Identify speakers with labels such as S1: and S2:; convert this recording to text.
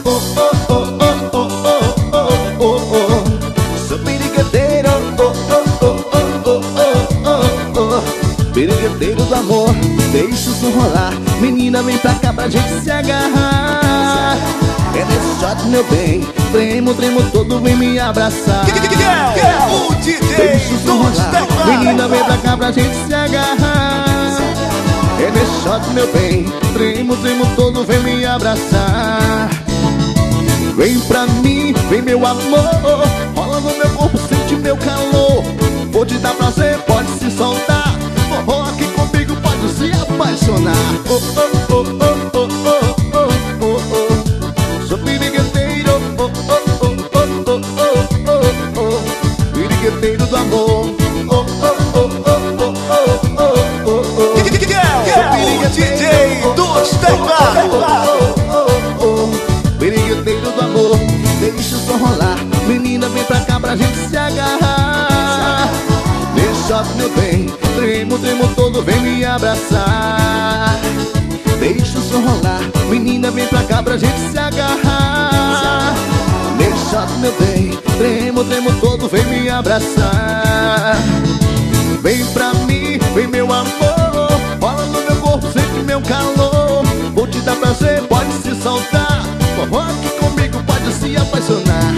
S1: oh, oh, oh, oh, oh, oh, oh, oh, oh. Sou pirigueteiro, oh, oh, oh, oh, oh, oh, oh, oh. Pirigueteiro do amor, deixa o som rolar. Menina, vem pra cá pra gente se agarrar. É nesse shot, meu bem, tremo, tremo todo, vem me abraçar.
S2: O DJ
S1: deixa o som
S2: do
S1: rolar. Menina, vem pra cá pra gente se agarrar. É nesse shot, meu bem, tremo, tremo todo, vem me abraçar. Vem pra mim, vem meu amor, rola no meu corpo, sente meu calor. Vou te dar prazer, pode se soltar. Forró aqui comigo, pode se apaixonar. Oh, oh, oh, oh, oh, oh, oh, oh, oh. Sou pirigueteiro, oh, oh, oh, oh, oh, oh, oh, oh. Pirigueteiro do amor, oh, oh, oh, oh, oh, oh, oh, oh, oh.
S2: O DJ dos
S1: Pirigueteiro do amor, deixa o som rolar. Menina, vem pra cá pra gente se agarrar. Deixa meu bem, tremo, tremo todo, vem me abraçar. Deixa o som rolar. Menina, vem pra cá pra gente se agarrar. Deixa meu bem, tremo, tremo todo, vem me abraçar. Vem pra mim, vem meu amor, rola no meu corpo, sente meu calor. Vou te dar prazer, pode se soltar. Forró aqui comigo, pode se apaixonar.